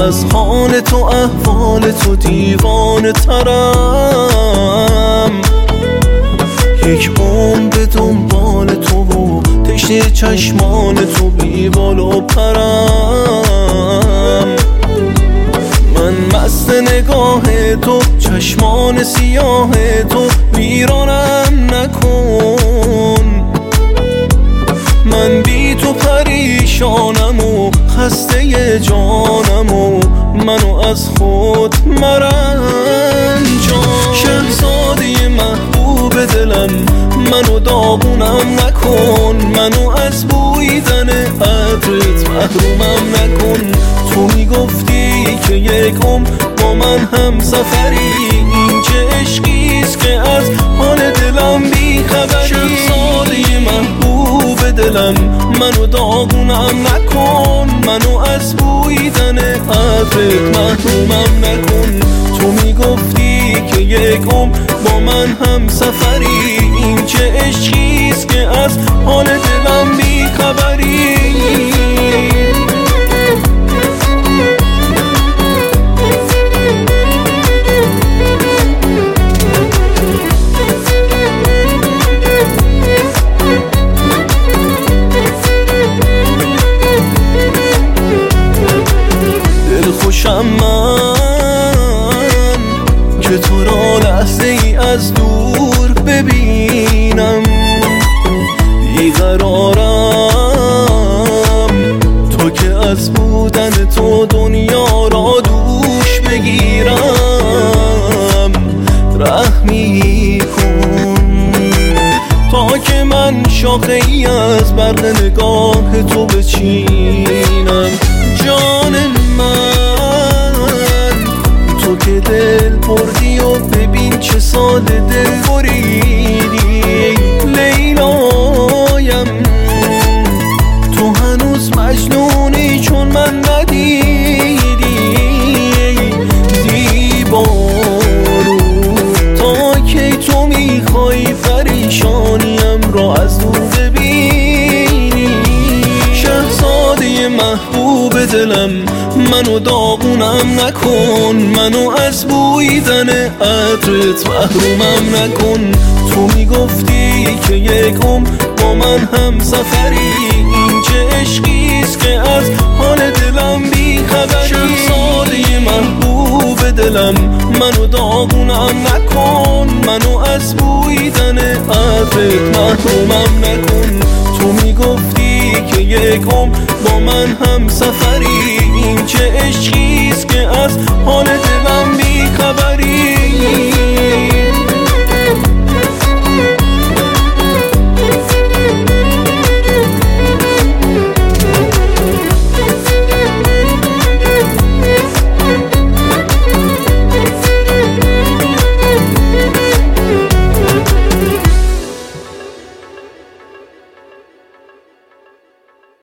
از حال تو احوال تو دیوانه ترم. یک عمر به دنبال تو و تشنه چشمان تو بی بال و پرم. من مست نگاه تو، چشمان سیاه تو، ویرانم نکن. من بی تو پریشانم و خسته جانم و منو از خود مرنجان. شهزاده محبوب دلم، منو داغونم نکن. منو از بویدن عطرت محرومم نکن. تو میگفتی که یک عمر با من هم سفری، این چه عشقیست که از حال دلم بی خبری. شهزاده محبوب دلم، منو داغونم نکن. منو از بویدن عطرت محرومم نکن. تو میگفتی که یک عمر با من هم سفری، این چه عشقیست که از حال دلم بی خبری. خوشم من که تو را لحظه ای از دور ببینم. بیقرارم تو که از بودن تو دنیا را دوش بگیرم. رحمی کن تا که من شاخه ای از برق نگاه تو بچینم. جان تو که دل بردی و ببین چه سال دل بریدی. لیلایم تو هنوز مجنونی چون من ندیدی. زیبارو تا کی تو میخوای پریشانیم را از دور ببینی. شهزاده محبوب دلم، منو داغونم نکن. منو از بویدن عطرت محرومم نکن. تو میگفتی که یک عمر با من هم سفری، این چه عشقیست که از حال دلم بی خبری. شهزاده محبوب دلم، منو داغونم نکن. منو از بویدن عطرت محرومم نکن. تو میگفتی که یک عمر با من هم سفری، این چه عشقیست که از حال دلم بی خبری.